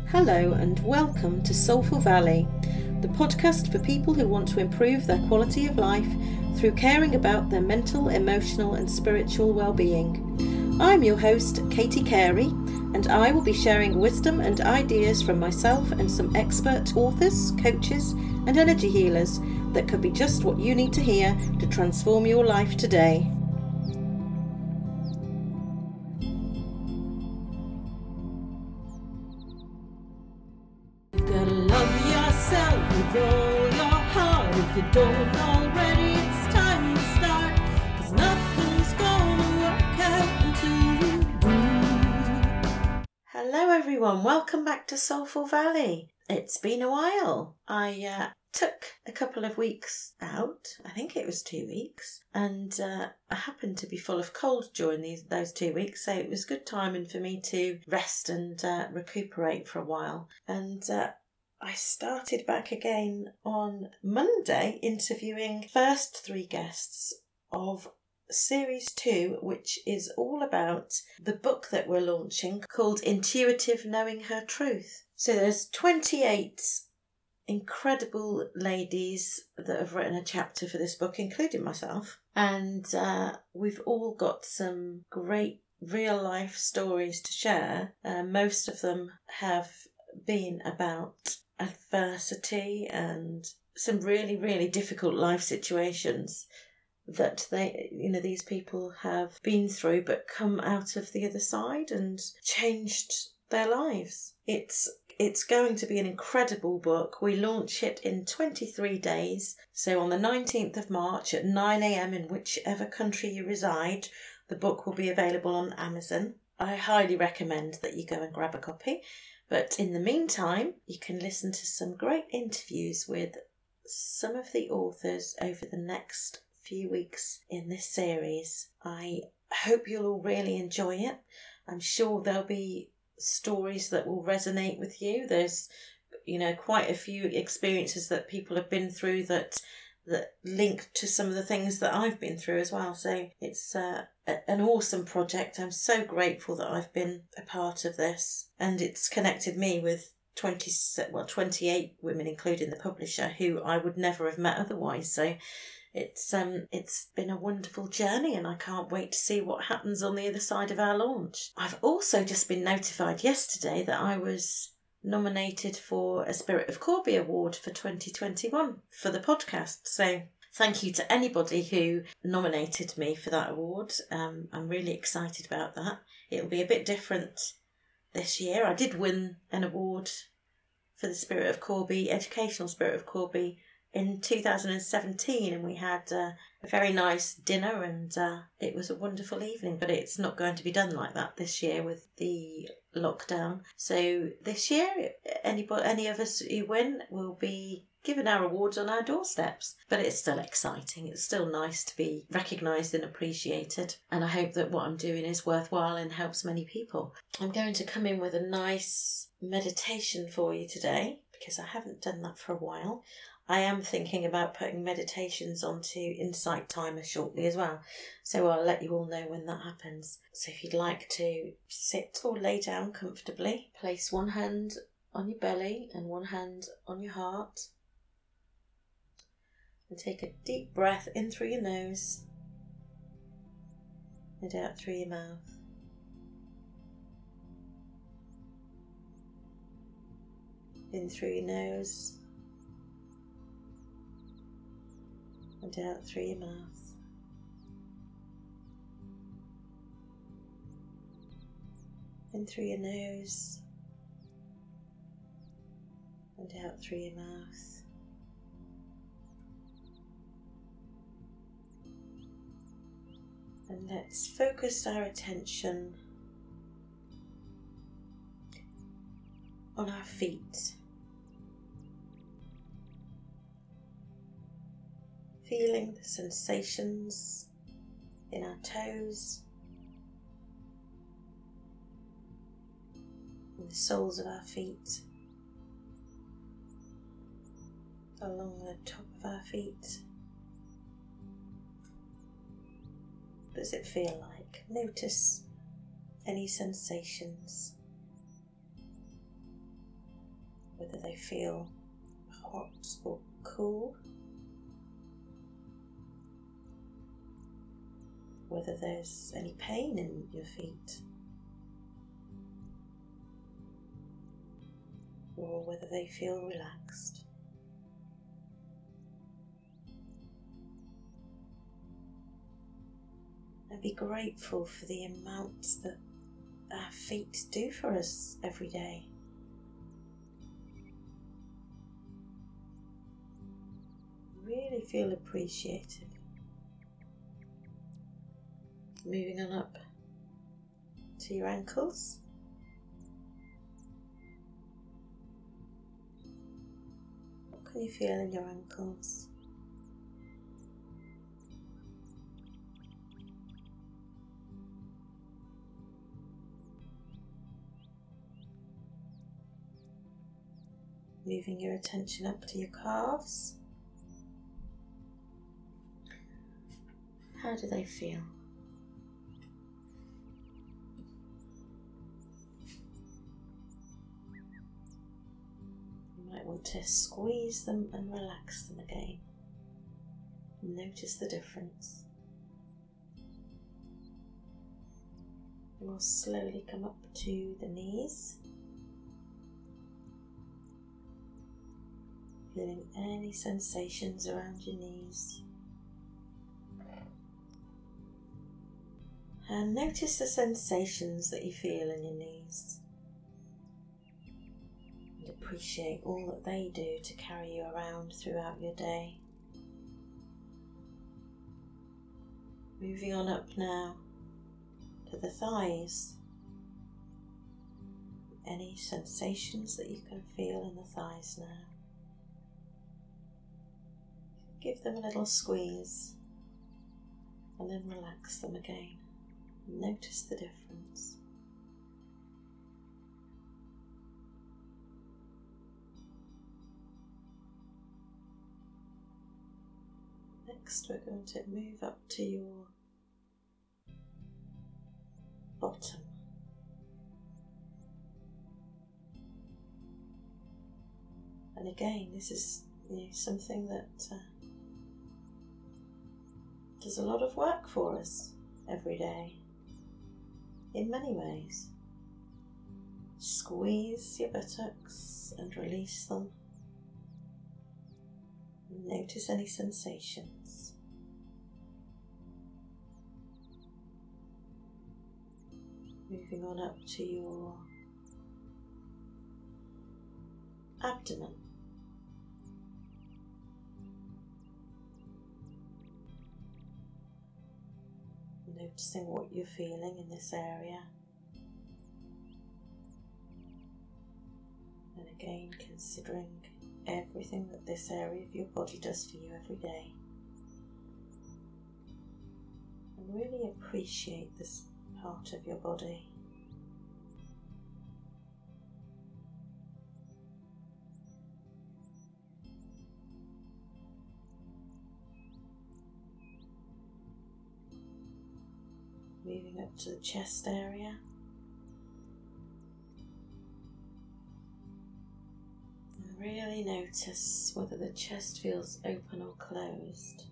Hello and welcome to Soulful Valley, the podcast for people who want to improve their quality of life through caring about their mental, emotional and spiritual well-being. I'm your host, Katie Carey, and I will be sharing wisdom and ideas from myself and some expert authors, coaches and energy healers that could be just what you need to hear to transform your life today. With all your heart, if you don't already, it's time to start, 'cause nothing's gonna work out until you do. Hello everyone, welcome back to Soulful Valley. It's been a while. I took a couple of weeks out, I think it was 2 weeks, and I happened to be full of cold during those 2 weeks, so it was good timing for me to rest and recuperate for a while. And I started back again on Monday interviewing first 3 guests of Series 2, which is all about the book that we're launching called Intuitive Knowing Her Truth. So there's 28 incredible ladies that have written a chapter for this book, including myself. And we've all got some great real life stories to share. Most of them have been about adversity and some really, really difficult life situations that these people have been through but come out of the other side and changed their lives. It's going to be an incredible book. We launch it in 23 days. So on the 19th of March at 9 a.m. in whichever country you reside, the book will be available on Amazon. I highly recommend that you go and grab a copy. But in the meantime, you can listen to some great interviews with some of the authors over the next few weeks in this series. I hope you'll all really enjoy it. I'm sure there'll be stories that will resonate with you. There's, quite a few experiences that people have been through that link to some of the things that I've been through as well. So it's an awesome project. I'm so grateful that I've been a part of this, and it's connected me with 28 women, including the publisher, who I would never have met otherwise. So it's been a wonderful journey, and I can't wait to see what happens on the other side of our launch. I've also just been notified yesterday that I was nominated for a Spirit of Corby Award for 2021 for the podcast. So thank you to anybody who nominated me for that award. I'm really excited about that. It'll be a bit different this year. I did win an award for the Spirit of Corby, Educational Spirit of Corby, in 2017, and we had a very nice dinner, and it was a wonderful evening. But it's not going to be done like that this year with the lockdown. So this year, any of us who win will be given our awards on our doorsteps. But it's still exciting. It's still nice to be recognised and appreciated. And I hope that what I'm doing is worthwhile and helps many people. I'm going to come in with a nice meditation for you today, because I haven't done that for a while. I am thinking about putting meditations onto Insight Timer shortly as well, so I'll let you all know when that happens. So if you'd like to sit or lay down comfortably, place one hand on your belly and one hand on your heart, and take a deep breath in through your nose and out through your mouth. In through your nose and out through your mouth. In through your nose and out through your mouth. And let's focus our attention on our feet. Feeling the sensations in our toes, in the soles of our feet, along the top of our feet. What does it feel like? Notice any sensations. whether they feel hot or cool, whether there's any pain in your feet, or whether they feel relaxed. And be grateful for the amounts that our feet do for us every day. Really feel appreciated. Moving on up to your ankles. What can you feel in your ankles? Moving your attention up to your calves. How do they feel? You might want to squeeze them and relax them again. Notice the difference. We'll slowly come up to the knees. Feeling any sensations around your knees. And notice the sensations that you feel in your knees. And appreciate all that they do to carry you around throughout your day. Moving on up now to the thighs. Any sensations that you can feel in the thighs now. Give them a little squeeze and then relax them again. Notice the difference. Next, we're going to move up to your bottom. And again, this is something that does a lot of work for us every day in many ways. Squeeze your buttocks and release them. Notice any sensations. Moving on up to your abdomen. Noticing what you're feeling in this area. And again, considering everything that this area of your body does for you every day. And really appreciate this part of your body. Moving up to the chest area. And really notice whether the chest feels open or closed.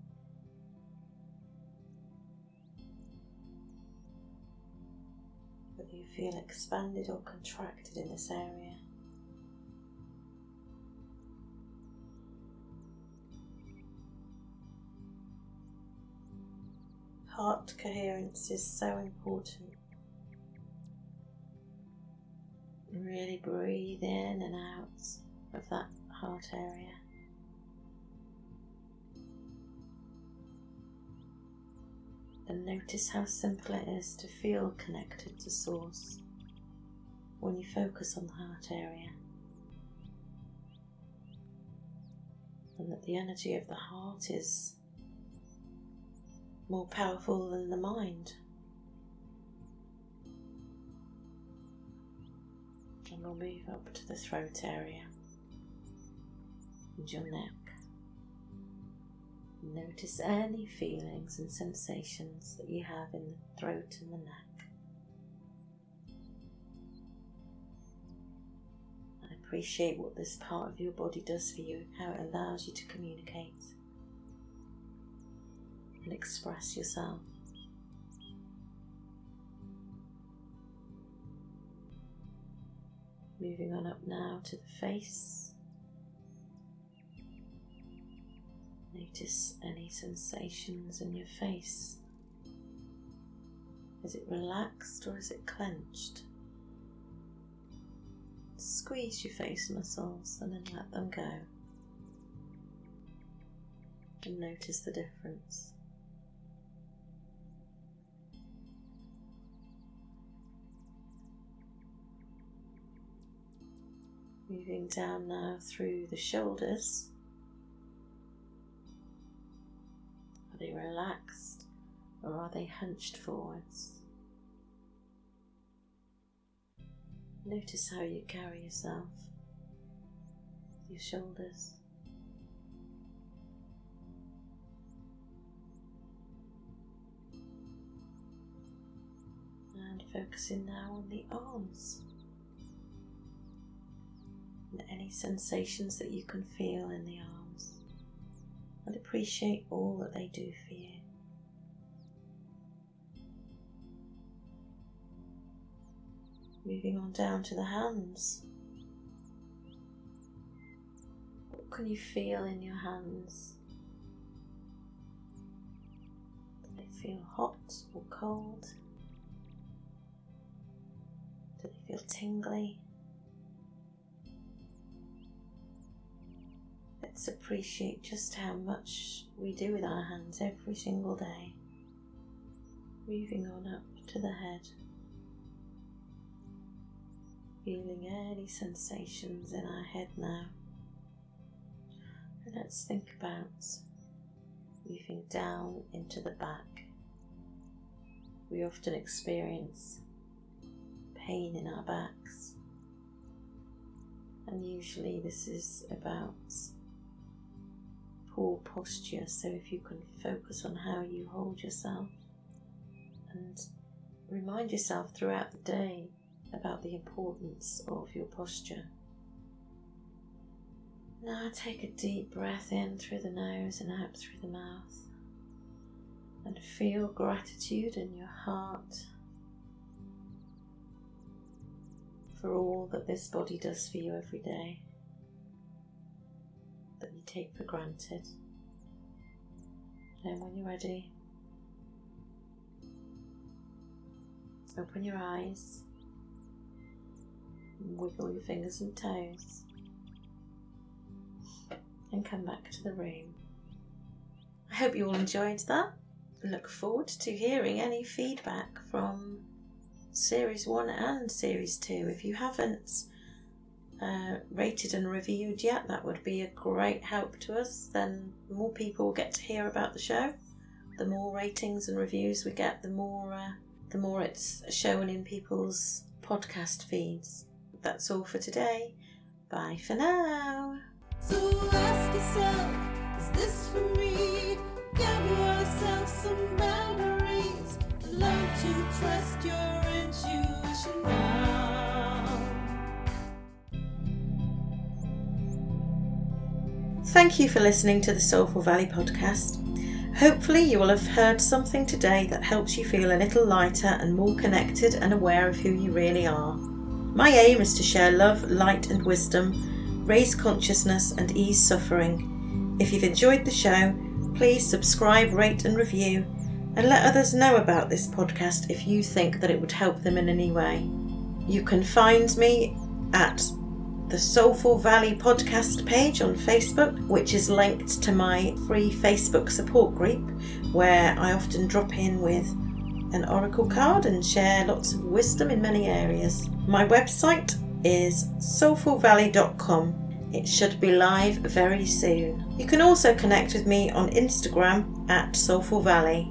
Whether you feel expanded or contracted in this area. Heart coherence is so important. Really breathe in and out of that heart area. And notice how simple it is to feel connected to Source when you focus on the heart area. And that the energy of the heart is more powerful than the mind. And we'll move up to the throat area and your neck. Notice any feelings and sensations that you have in the throat and the neck. And appreciate what this part of your body does for you, how it allows you to communicate and express yourself. Moving on up now to the face. Notice any sensations in your face. Is it relaxed or is it clenched? Squeeze your face muscles and then let them go. And notice the difference. Moving down now through the shoulders. Are they relaxed or are they hunched forwards? Notice how you carry yourself, your shoulders. And focusing now on the arms. And any sensations that you can feel in the arms. And appreciate all that they do for you. Moving on down to the hands. What can you feel in your hands? Do they feel hot or cold? Do they feel tingly? Let's appreciate just how much we do with our hands every single day. Moving on up to the head. Feeling any sensations in our head now. And let's think about moving down into the back. We often experience pain in our backs. And usually this is about poor posture. So if you can focus on how you hold yourself and remind yourself throughout the day about the importance of your posture. Now take a deep breath in through the nose and out through the mouth, and feel gratitude in your heart for all that this body does for you every day, that you take for granted. And when you're ready, open your eyes. Wiggle your fingers and toes and come back to the room. I hope you all enjoyed that. I look forward to hearing any feedback from Series 1 and Series 2. If you haven't rated and reviewed yet, that would be a great help to us. Then more people will get to hear about the show. The more ratings and reviews we get, the more it's shown in people's podcast feeds. That's all for today. Bye for now. So ask yourself, is this for me? Give yourself some boundaries. Learn to trust your intuition now. Thank you for listening to the Soulful Valley podcast. Hopefully you will have heard something today that helps you feel a little lighter and more connected and aware of who you really are. My aim is to share love, light and wisdom, raise consciousness and ease suffering. If you've enjoyed the show, please subscribe, rate and review, and let others know about this podcast if you think that it would help them in any way. You can find me at the Soulful Valley podcast page on Facebook, which is linked to my free Facebook support group, where I often drop in with an oracle card and share lots of wisdom in many areas. My website is soulfulvalley.com. It should be live very soon. You can also connect with me on Instagram at Soulful Valley.